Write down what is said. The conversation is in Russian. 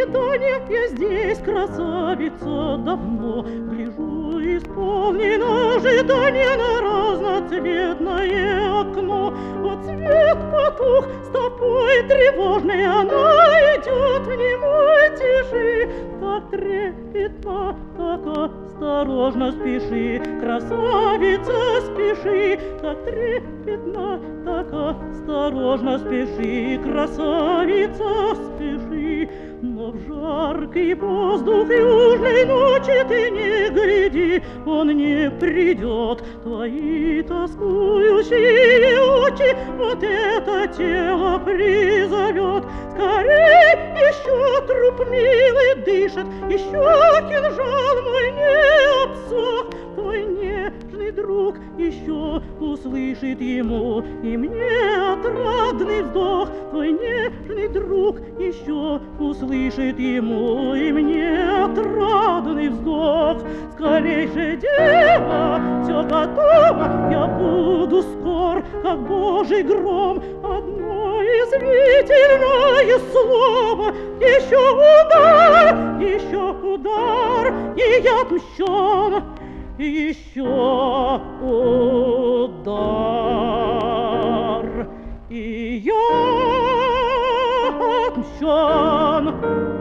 свидания, я здесь, красавица, давно гляжу, исполнено ожидание на разноцветное окно. Вот свет потух, с тобой тревожной она идет в немой тиши. Так трепетно, так осторожно спеши, красавица, спеши. Так трепетно, так осторожно спеши, красавица, спеши. Но в жаркий воздух южной ночи ты не гляди, он не придет. Твои тоскующие очи вот это тело призовет. Скорей, еще труп милый дышит, еще кинжал мой не обсох. Твой нежный друг еще услышит ему и мне отрадный вздох. Твой нежный друг еще услышит ему и мне отрадный вздох. Скорей же, дева, все готово, я буду скор, как Божий гром. Одно извительное слово, еще удар, и я отмщен. Еще удар, и я отмщен.